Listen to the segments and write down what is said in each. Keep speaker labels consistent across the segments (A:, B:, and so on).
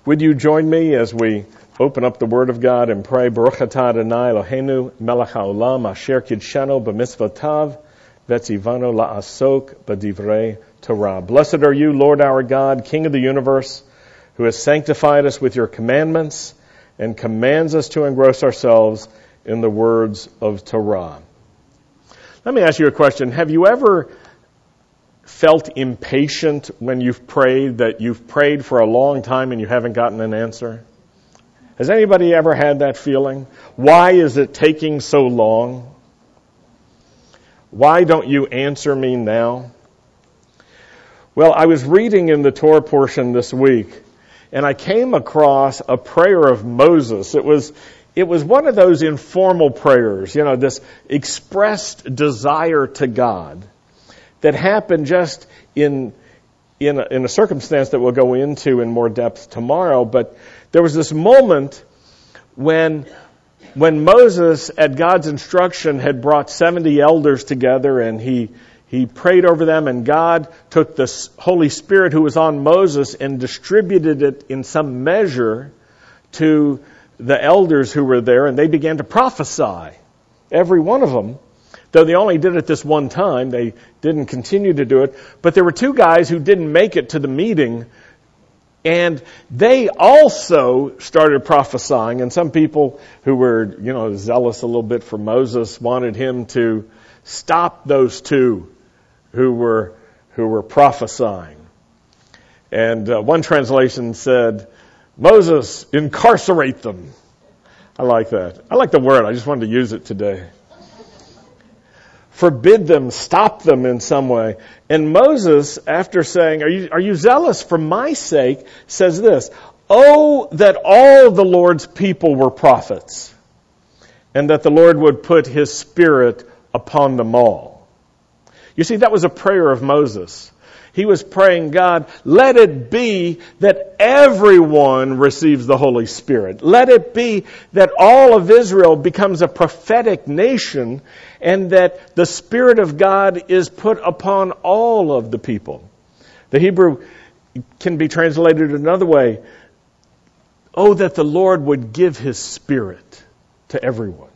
A: Would you join me as we open up the Word of God and pray? Baruch atah Adonai Eloheinu melech haolam asher kidshanu b'mitzvotav v'tzivanu la'asok b'divrei Torah. Blessed are you, Lord our God, King of the universe, who has sanctified us with your commandments and commands us to engross ourselves in the words of Torah. Let me ask you a question. Have you ever felt impatient when you've prayed, that you've prayed for a long time and you haven't gotten an answer? Has anybody ever had that feeling? Why is it taking so long? Why don't you answer me now? Well, I was reading in the Torah portion this week, and I came across a prayer of Moses. It was one of those informal prayers, this expressed desire to God that happened just in a circumstance that we'll go into in more depth tomorrow. But there was this moment when Moses, at God's instruction, had brought 70 elders together, and he prayed over them, and God took the Holy Spirit who was on Moses and distributed it in some measure to the elders who were there, and they began to prophesy, every one of them. Though they only did it this one time, they didn't continue to do it. But there were two guys who didn't make it to the meeting, and they also started prophesying. And some people who were, zealous a little bit for Moses wanted him to stop those two who were prophesying. And one translation said, "Moses, incarcerate them." I like that. I like the word. I just wanted to use it today. Forbid them, stop them in some way. And Moses, after saying, are you zealous for my sake, says this, "Oh, that all the Lord's people were prophets, and that the Lord would put his Spirit upon them all." You see, that was a prayer of Moses. He was praying, God, let it be that everyone receives the Holy Spirit. Let it be that all of Israel becomes a prophetic nation, and that the Spirit of God is put upon all of the people. The Hebrew can be translated another way. Oh, that the Lord would give his Spirit to everyone.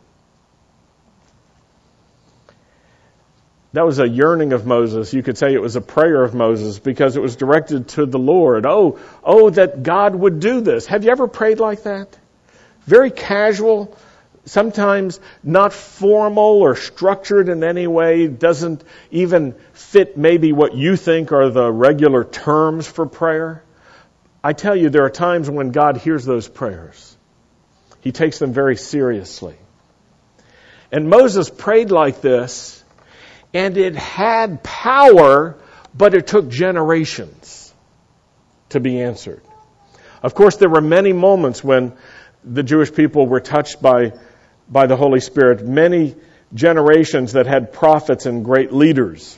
A: That was a yearning of Moses. You could say it was a prayer of Moses because it was directed to the Lord. Oh, that God would do this. Have you ever prayed like that? Very casual, sometimes not formal or structured in any way, doesn't even fit maybe what you think are the regular terms for prayer. I tell you, there are times when God hears those prayers. He takes them very seriously. And Moses prayed like this, and it had power, but it took generations to be answered. Of course, there were many moments when the Jewish people were touched by the Holy Spirit, many generations that had prophets and great leaders.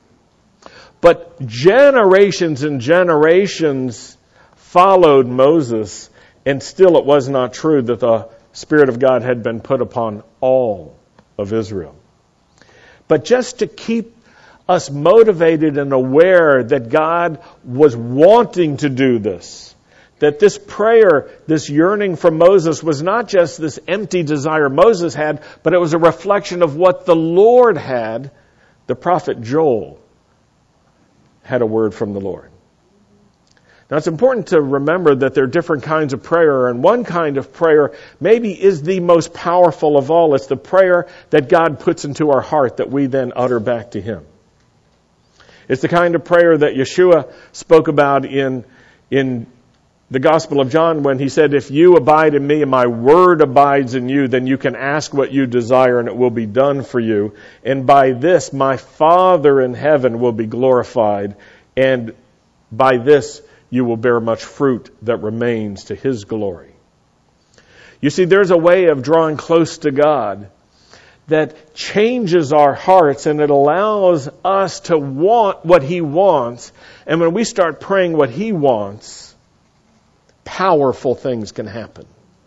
A: But generations and generations followed Moses, and still it was not true that the Spirit of God had been put upon all of Israel. But just to keep us motivated and aware that God was wanting to do this, that this prayer, this yearning from Moses was not just this empty desire Moses had, but it was a reflection of what the Lord had. The prophet Joel had a word from the Lord. Now, it's important to remember that there are different kinds of prayer, and one kind of prayer maybe is the most powerful of all. It's the prayer that God puts into our heart that we then utter back to him. It's the kind of prayer that Yeshua spoke about in the Gospel of John when he said, "If you abide in me and my word abides in you, then you can ask what you desire and it will be done for you. And by this my Father in heaven will be glorified, and by this you will bear much fruit that remains to his glory." You see, there's a way of drawing close to God that changes our hearts, and it allows us to want what he wants. And when we start praying what he wants, powerful things can happen.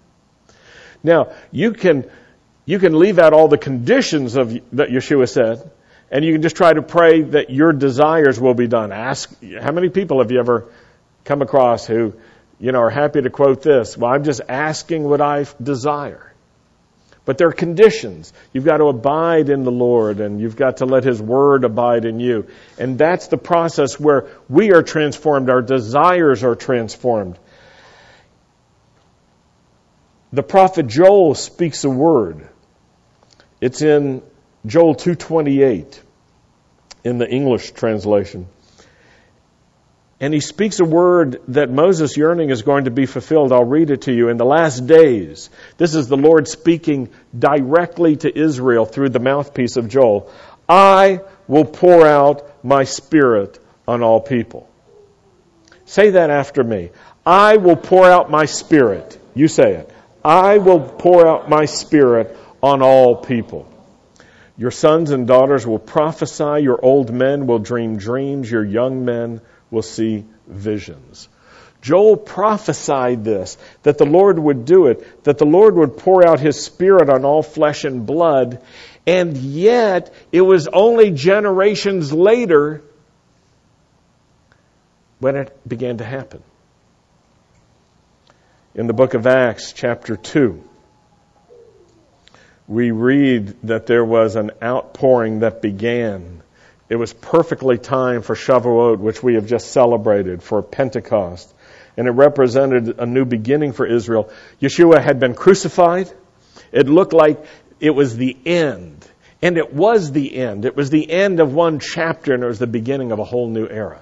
A: Now, you can leave out all the conditions that Yeshua said, and you can just try to pray that your desires will be done. Ask, how many people have you ever come across who, are happy to quote this. Well, I'm just asking what I desire. But there are conditions. You've got to abide in the Lord, and you've got to let His Word abide in you. And that's the process where we are transformed. Our desires are transformed. The prophet Joel speaks a word. It's in Joel 2:28 in the English translation. And he speaks a word that Moses' yearning is going to be fulfilled. I'll read it to you. In the last days, this is the Lord speaking directly to Israel through the mouthpiece of Joel. I will pour out my Spirit on all people. Say that after me. I will pour out my Spirit. You say it. I will pour out my Spirit on all people. Your sons and daughters will prophesy. Your old men will dream dreams. Your young men will see visions. Joel prophesied this, that the Lord would do it, that the Lord would pour out His Spirit on all flesh and blood, and yet it was only generations later when it began to happen. In the book of Acts, chapter 2, we read that there was an outpouring that began. It was perfectly timed for Shavuot, which we have just celebrated, for Pentecost. And it represented a new beginning for Israel. Yeshua had been crucified. It looked like it was the end. And it was the end. It was the end of one chapter, and it was the beginning of a whole new era.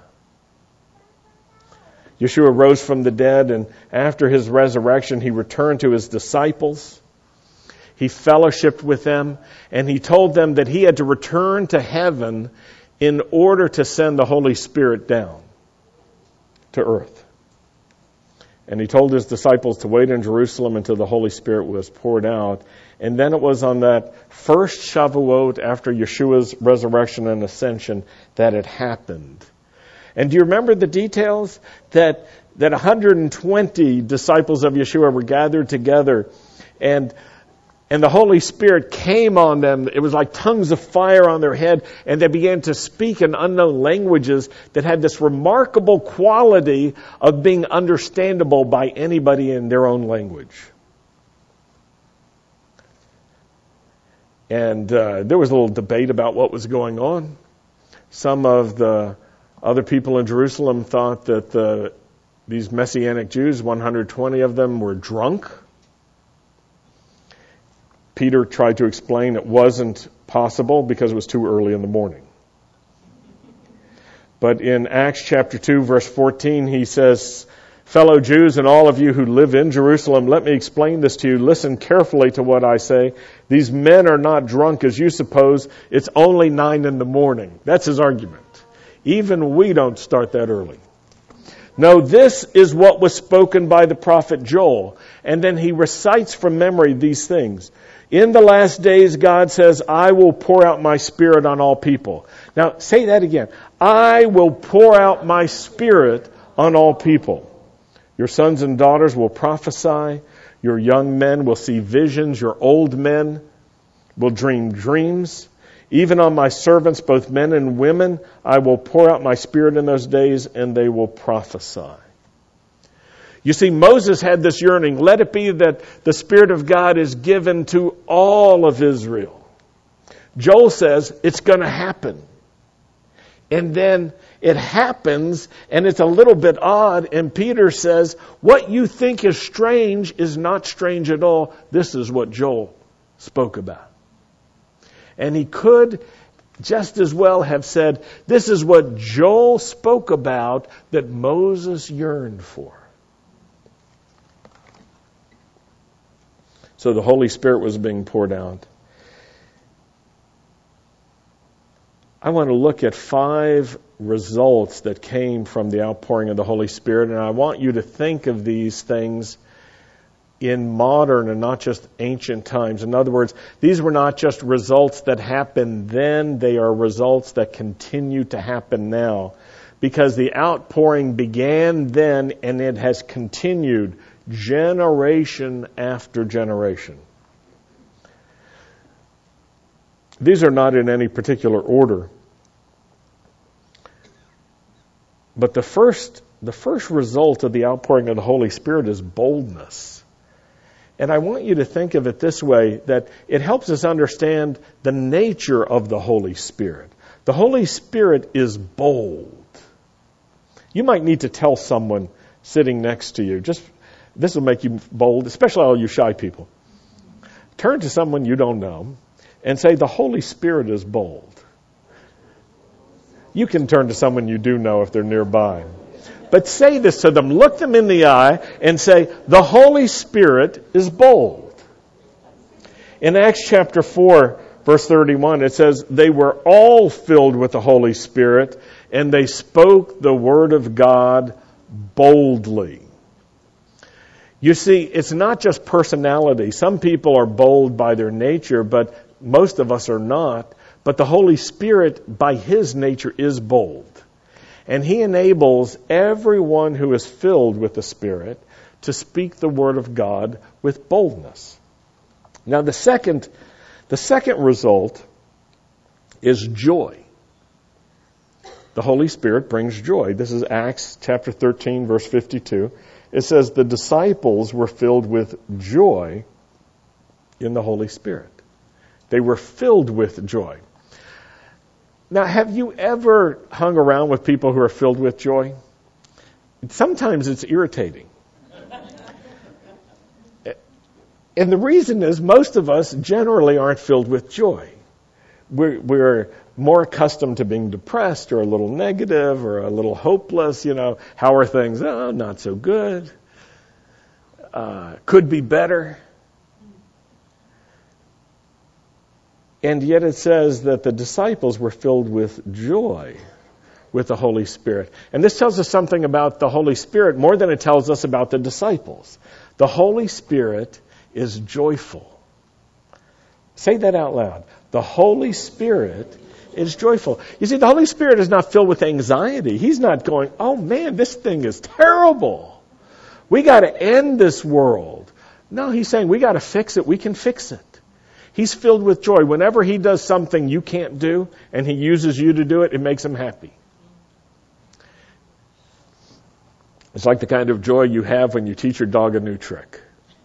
A: Yeshua rose from the dead, and after His resurrection, He returned to His disciples. He fellowshiped with them, and He told them that He had to return to heaven in order to send the Holy Spirit down to earth. And He told His disciples to wait in Jerusalem until the Holy Spirit was poured out. And then it was on that first Shavuot after Yeshua's resurrection and ascension that it happened. And do you remember the details? That 120 disciples of Yeshua were gathered together, and the Holy Spirit came on them. It was like tongues of fire on their head, and they began to speak in unknown languages that had this remarkable quality of being understandable by anybody in their own language. And there was a little debate about what was going on. Some of the other people in Jerusalem thought that these Messianic Jews, 120 of them, were drunk. Peter tried to explain it wasn't possible because it was too early in the morning. But in Acts chapter 2, verse 14, he says, "Fellow Jews and all of you who live in Jerusalem, let me explain this to you. Listen carefully to what I say. These men are not drunk as you suppose. It's only 9 in the morning." That's his argument. Even we don't start that early. No, this is what was spoken by the prophet Joel. And then he recites from memory these things. In the last days, God says, I will pour out my Spirit on all people. Now, say that again. I will pour out my Spirit on all people. Your sons and daughters will prophesy. Your young men will see visions. Your old men will dream dreams. Even on my servants, both men and women, I will pour out my Spirit in those days, and they will prophesy. You see, Moses had this yearning. Let it be that the Spirit of God is given to all of Israel. Joel says it's going to happen. And then it happens, and it's a little bit odd, and Peter says, what you think is strange is not strange at all. This is what Joel spoke about. And he could just as well have said, this is what Joel spoke about that Moses yearned for. So the Holy Spirit was being poured out. I want to look at 5 results that came from the outpouring of the Holy Spirit, and I want you to think of these things in modern and not just ancient times. In other words, these were not just results that happened then, they are results that continue to happen now. Because the outpouring began then and it has continued generation after generation. These are not in any particular order. But the first the first result of the outpouring of the Holy Spirit is boldness. And I want you to think of it this way, that it helps us understand the nature of the Holy Spirit. The Holy Spirit is bold. You might need to tell someone sitting next to you, this will make you bold, especially all you shy people. Turn to someone you don't know and say, the Holy Spirit is bold. You can turn to someone you do know if they're nearby. But say this to them, look them in the eye and say, the Holy Spirit is bold. In Acts chapter 4, verse 31, it says, they were all filled with the Holy Spirit, and they spoke the word of God boldly. You see, it's not just personality. Some people are bold by their nature, but most of us are not. But the Holy Spirit, by His nature, is bold. And He enables everyone who is filled with the Spirit to speak the Word of God with boldness. Now, the second result is joy. The Holy Spirit brings joy. This is Acts chapter 13, verse 52. It says, the disciples were filled with joy in the Holy Spirit. They were filled with joy. Now, have you ever hung around with people who are filled with joy? Sometimes it's irritating. And the reason is most of us generally aren't filled with joy. We're more accustomed to being depressed or a little negative or a little hopeless. How are things? Oh, not so good. Could be better. And yet it says that the disciples were filled with joy with the Holy Spirit. And this tells us something about the Holy Spirit more than it tells us about the disciples. The Holy Spirit is joyful. Say that out loud. The Holy Spirit is joyful. You see, the Holy Spirit is not filled with anxiety. He's not going, oh man, this thing is terrible. We got to end this world. No, He's saying we got to fix it. We can fix it. He's filled with joy. Whenever He does something you can't do and He uses you to do it, it makes Him happy. It's like the kind of joy you have when you teach your dog a new trick.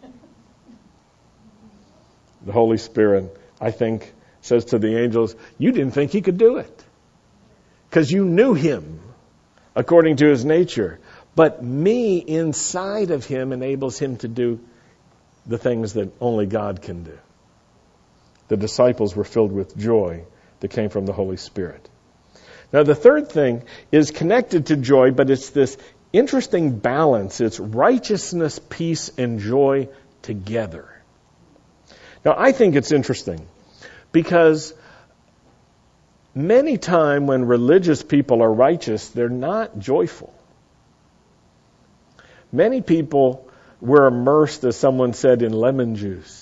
A: The Holy Spirit, I think, says to the angels, you didn't think He could do it because you knew Him according to His nature. But me inside of Him enables Him to do the things that only God can do. The disciples were filled with joy that came from the Holy Spirit. Now, the third thing is connected to joy, but it's this interesting balance. It's righteousness, peace, and joy together. Now, I think it's interesting because many times when religious people are righteous, they're not joyful. Many people were immersed, as someone said, in lemon juice.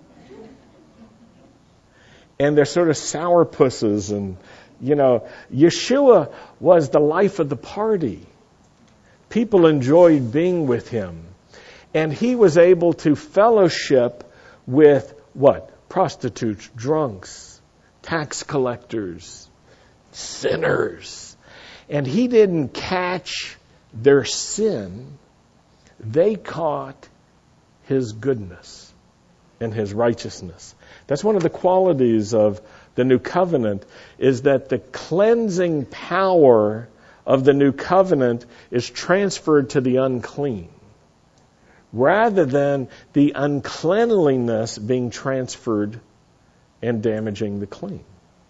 A: And they're sort of sourpusses. And, Yeshua was the life of the party. People enjoyed being with Him. And He was able to fellowship with what? Prostitutes, drunks, tax collectors, sinners. And He didn't catch their sin. They caught His goodness and His righteousness. That's one of the qualities of the new covenant, is that the cleansing power of the new covenant is transferred to the unclean, rather than the uncleanliness being transferred and damaging the clean.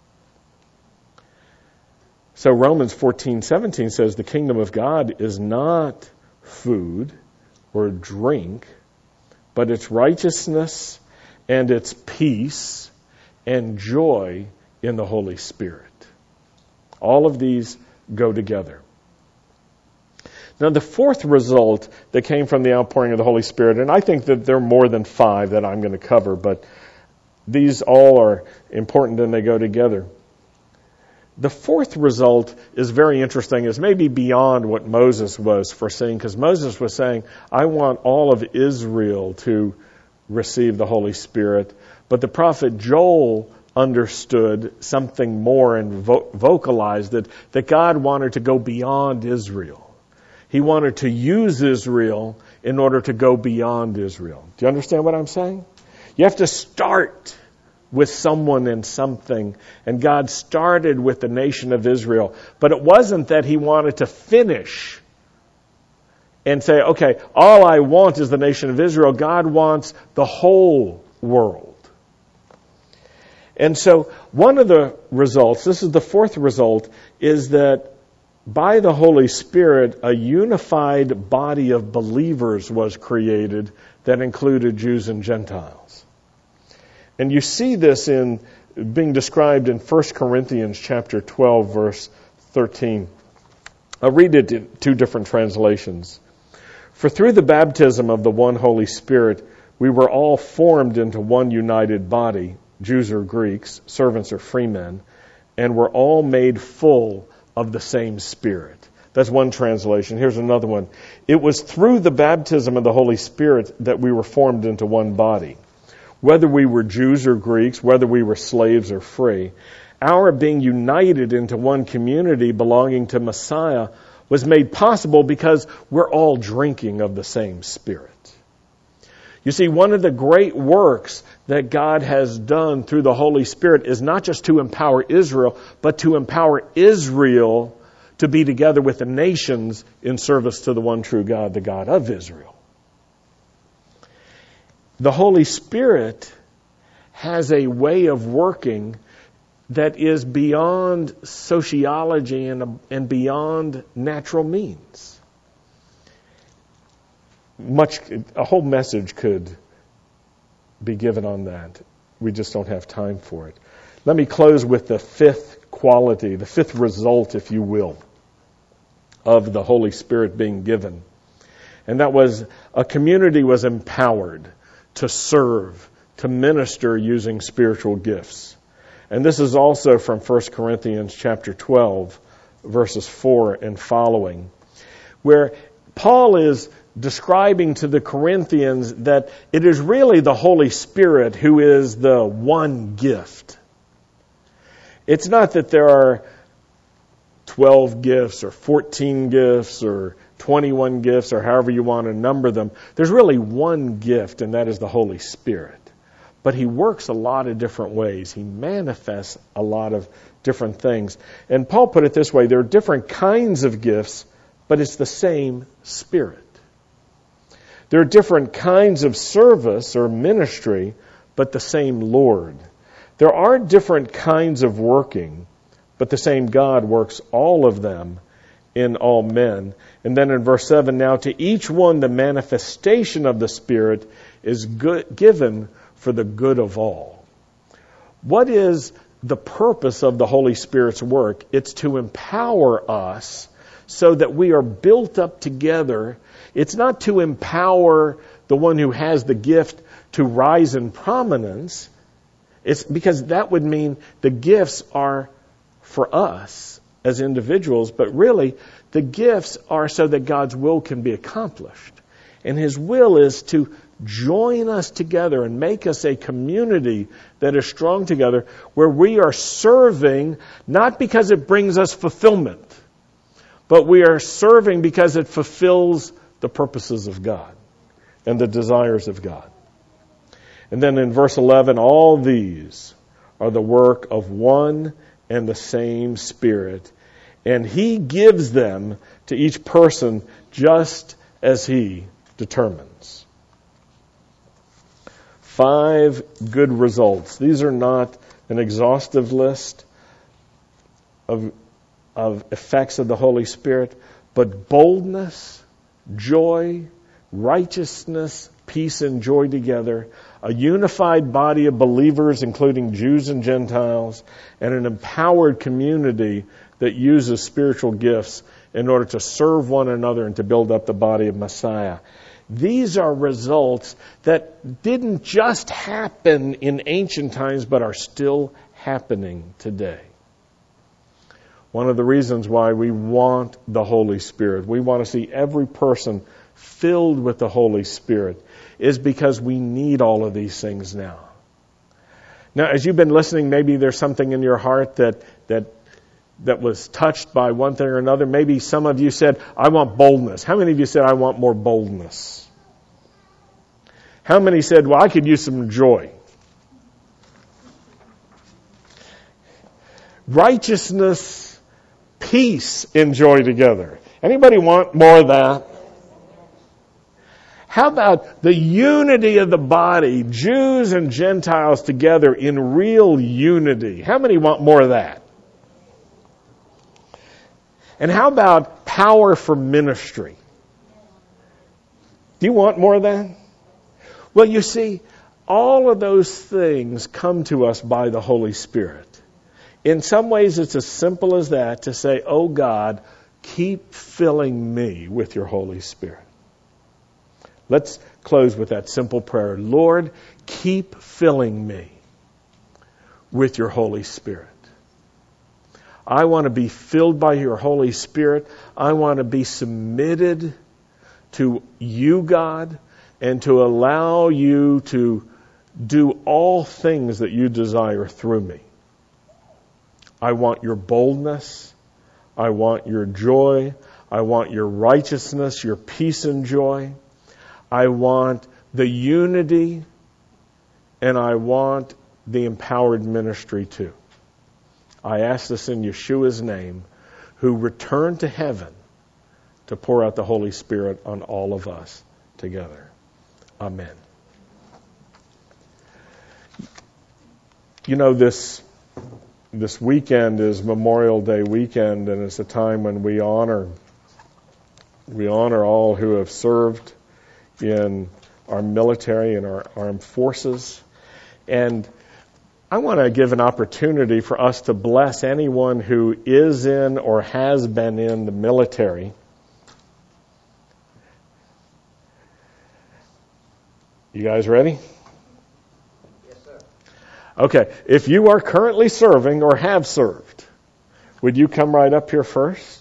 A: So Romans 14:17 says the kingdom of God is not food or drink, but it's righteousness and it's peace and joy in the Holy Spirit. All of these go together. Now, the fourth result that came from the outpouring of the Holy Spirit, and I think that there are more than 5 that I'm going to cover, but these all are important and they go together. The fourth result is very interesting. It's maybe beyond what Moses was foreseeing, because Moses was saying, I want all of Israel to receive the Holy Spirit. But the prophet Joel understood something more and vocalized that God wanted to go beyond Israel. He wanted to use Israel in order to go beyond Israel. Do you understand what I'm saying? You have to start with someone and something. And God started with the nation of Israel. But it wasn't that he wanted to finish and say, okay, all I want is the nation of Israel. God wants the whole world. And so one of the results, this is the fourth result, is that by the Holy Spirit, a unified body of believers was created that included Jews and Gentiles. And you see this in being described in 1 Corinthians chapter 12, verse 13. I'll read it in two different translations. For through the baptism of the one Holy Spirit, we were all formed into one united body, Jews or Greeks, servants or freemen, and were all made full of the same Spirit. That's one translation. Here's another one. It was through the baptism of the Holy Spirit that we were formed into one body. Whether we were Jews or Greeks, whether we were slaves or free, our being united into one community belonging to Messiah was made possible because we're all drinking of the same Spirit. You see, one of the great works that God has done through the Holy Spirit is not just to empower Israel, but to empower Israel to be together with the nations in service to the one true God, the God of Israel. The Holy Spirit has a way of working that is beyond sociology and beyond natural means. A whole message could be given on that. We just don't have time for it. Let me close with the fifth quality, the fifth result, if you will, of the Holy Spirit being given. And that was a community was empowered to serve, to minister using spiritual gifts. And this is also from 1 Corinthians chapter 12, verses 4 and following, where Paul is describing to the Corinthians that it is really the Holy Spirit who is the one gift. It's not that there are 12 gifts or 14 gifts or 21 gifts or however you want to number them. There's really one gift, and that is the Holy Spirit. But he works a lot of different ways. He manifests a lot of different things. And Paul put it this way, there are different kinds of gifts, but it's the same Spirit. There are different kinds of service or ministry, but the same Lord. There are different kinds of working, but the same God works all of them in all men. And then in verse 7, now to each one the manifestation of the Spirit is given for the good of all. What is the purpose of the Holy Spirit's work? It's to empower us so that we are built up together. It's not to empower the one who has the gift to rise in prominence. It's because that would mean the gifts are for us as individuals, but really the gifts are so that God's will can be accomplished. And His will is to join us together and make us a community that is strong together, where we are serving not because it brings us fulfillment, but we are serving because it fulfills the purposes of God and the desires of God. And then in verse 11, all these are the work of one and the same Spirit, and He gives them to each person just as He determines. 5 good results. These are not an exhaustive list of effects of the Holy Spirit, but boldness, joy, righteousness, peace and joy together, a unified body of believers, including Jews and Gentiles, and an empowered community that uses spiritual gifts in order to serve one another and to build up the body of Messiah. These are results that didn't just happen in ancient times, but are still happening today. One of the reasons why we want the Holy Spirit, we want to see every person filled with the Holy Spirit, is because we need all of these things now. Now, as you've been listening, maybe there's something in your heart that that was touched by one thing or another. Maybe some of you said, I want boldness. How many of you said, I want more boldness? How many said, well, I could use some joy? Righteousness, peace, and joy together. Anybody want more of that? How about the unity of the body, Jews and Gentiles together in real unity? How many want more of that? And how about power for ministry? Do you want more of that? Well, you see, all of those things come to us by the Holy Spirit. In some ways, it's as simple as that, to say, oh God, keep filling me with your Holy Spirit. Let's close with that simple prayer. Lord, keep filling me with your Holy Spirit. I want to be filled by your Holy Spirit. I want to be submitted to you, God, and to allow you to do all things that you desire through me. I want your boldness. I want your joy. I want your righteousness, your peace and joy. I want the unity, and I want the empowered ministry too. I ask this in Yeshua's name, who returned to heaven to pour out the Holy Spirit on all of us together. Amen. You know, this weekend is Memorial Day weekend, and it's a time when we honor all who have served in our military and our armed forces. And I want to give an opportunity for us to bless anyone who is in or has been in the military. You guys ready?
B: Yes, sir.
A: Okay. If you are currently serving or have served, would you come right up here first?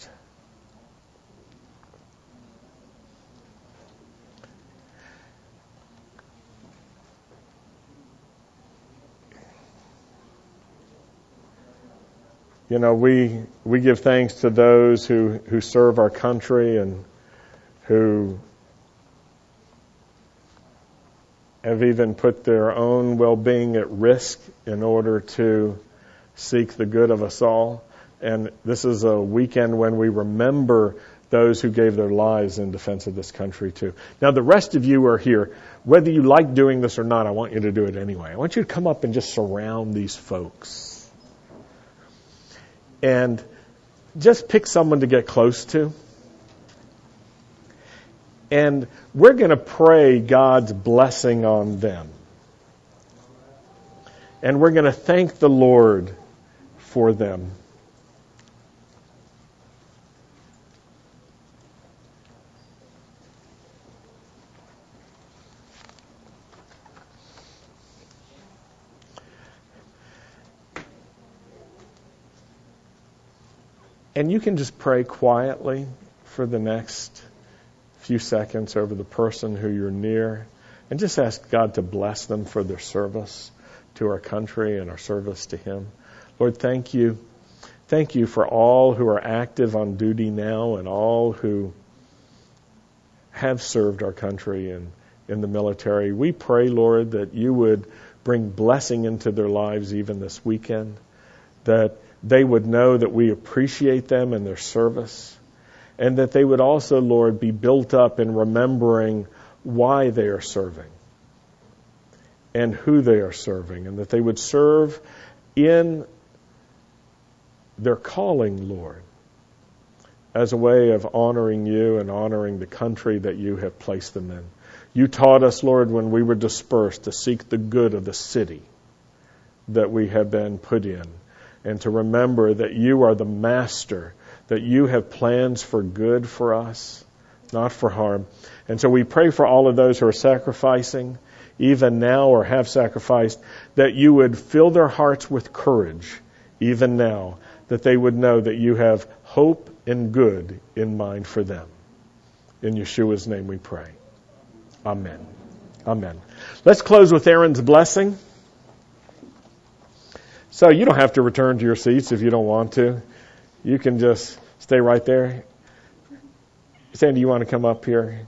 A: You know, we give thanks to those who serve our country and who have even put their own well-being at risk in order to seek the good of us all. And this is a weekend when we remember those who gave their lives in defense of this country too. Now, the rest of you are here. Whether you like doing this or not, I want you to do it anyway. I want you to come up and just surround these folks. And just pick someone to get close to. And we're going to pray God's blessing on them. And we're going to thank the Lord for them. And you can just pray quietly for the next few seconds over the person who you're near and just ask God to bless them for their service to our country and our service to Him. Lord, thank you. Thank you for all who are active on duty now and all who have served our country and in the military. We pray, Lord, that you would bring blessing into their lives even this weekend, that they would know that we appreciate them and their service, and that they would also, Lord, be built up in remembering why they are serving and who they are serving, and that they would serve in their calling, Lord, as a way of honoring you and honoring the country that you have placed them in. You taught us, Lord, when we were dispersed, to seek the good of the city that we have been put in, and to remember that you are the master, that you have plans for good for us, not for harm. And so we pray for all of those who are sacrificing, even now, or have sacrificed, that you would fill their hearts with courage, even now, that they would know that you have hope and good in mind for them. In Yeshua's name we pray. Amen. Amen. Let's close with Aaron's blessing. So you don't have to return to your seats if you don't want to. You can just stay right there. Sandy, you want to come up here?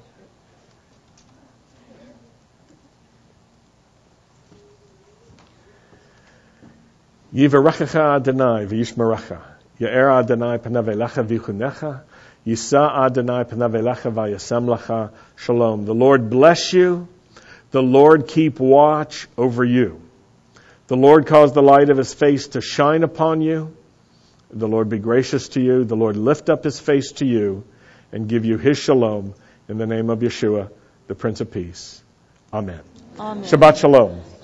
A: Yivarechecha Adonai v'yishmerecha. Ya'er Adonai panav elecha v'yichunecha. Yisa Adonai panav elecha v'yasem lecha. Shalom. The Lord bless you. The Lord keep watch over you. The Lord cause the light of His face to shine upon you. The Lord be gracious to you. The Lord lift up His face to you and give you His shalom in the name of Yeshua, the Prince of Peace. Amen.
C: Amen.
A: Shabbat shalom.